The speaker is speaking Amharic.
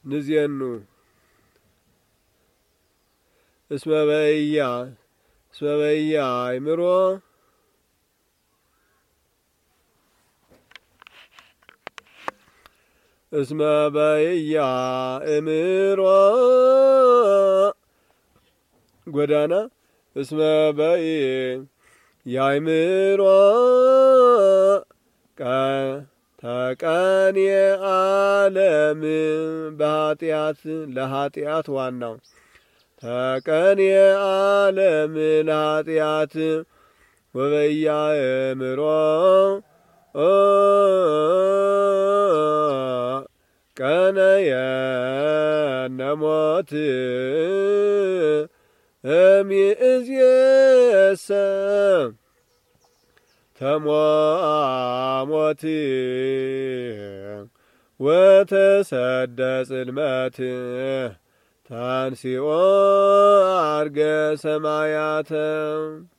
ንዜኑ እስመ በያ አእምሮ እስመ በያ አእምሮ ጎዳና እስመ በያ አእምሮ ተቀን የዓለም በኃጢአት ለኃጢአት ዋናው ተቀን የዓለም ለኃጢአት ወበያ አእምሮ ቀነየነ ሞት እምይእዜሰ ተሟሞት ወተሰደ ጽልመት ታንሲኦ አርገ ሰማያተ